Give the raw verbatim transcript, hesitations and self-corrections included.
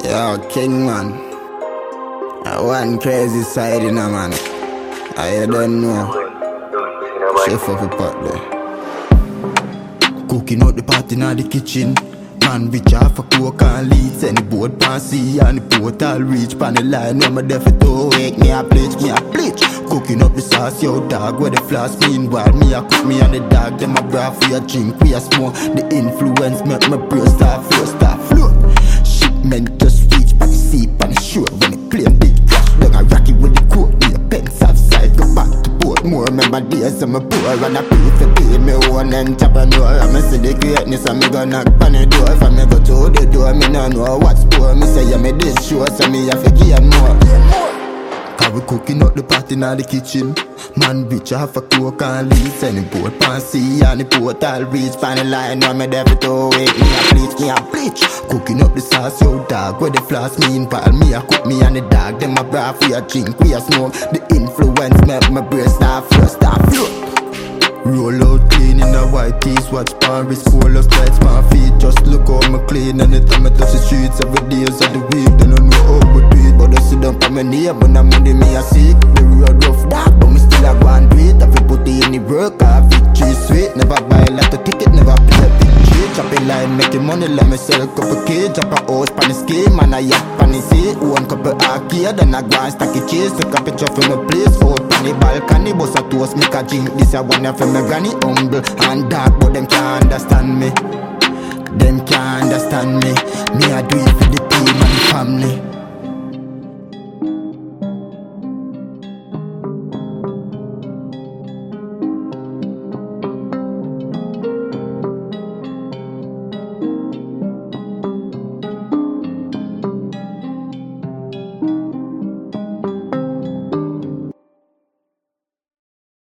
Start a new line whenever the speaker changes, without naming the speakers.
Yo, King man, I one crazy side in a man. I don't know. Chef of a pot there. Cooking out the pot in the kitchen. Man reach half a coke and leads. Any boat pass see and the portal reach. Pan the line when my deaf to wake me a bleach, me a bleach. Cooking up the sauce, yo dog, where the flask. Meanwhile, me a cook me and the dog. Them a bra for a drink, we a smoke. The influence make my brain start flow, start flow. Shipment just reach by the sea, on the shore. When the plane big crash, down a rocky with the coat. Me a pens outside, go back to port. More remember days I'm a poor and I pay for pay me one entrepreneur. I'm a see the greatness and me go knock on the door. If I me go to the door, me no know what's poor. Me say yeah me this show, so me have to give more. Cause we cooking up the pot in the kitchen. Man bitch half a coke and leaves. And the boat pan see and the portal reach. Pan the line when me devil to wake me a bleach, me a bleach. Cooking up the sauce, yo dog, where the flask. Meanwhile me a cook me and the dog. Them a bra for a drink, we a smoke. The influence make my brain start flow, start flow. Roll out clean in a white tees, watch Paris, full of lights, my feet. Just look how me clean and the time I touch the streets every day of the week. They don't know how we do it, but I sit down for my name when I'm money me a seek. The road rough dark, but me still a go and do it. If you put it in the work, I victory sweet. Never buy a lot of ticket, never play a big trade. Chop a line, making money, let me sell a couple K. Drop a house pan the scheme, and I yacht pan the sea. One couple arcade, then I go and stack it cheese. Take a picture from my place, out pan the balcony. Bust a toast, make a drink, this a one from my granny. Humble and dark, but them can't understand me. Them can't understand me. Me I do it for the team and the family.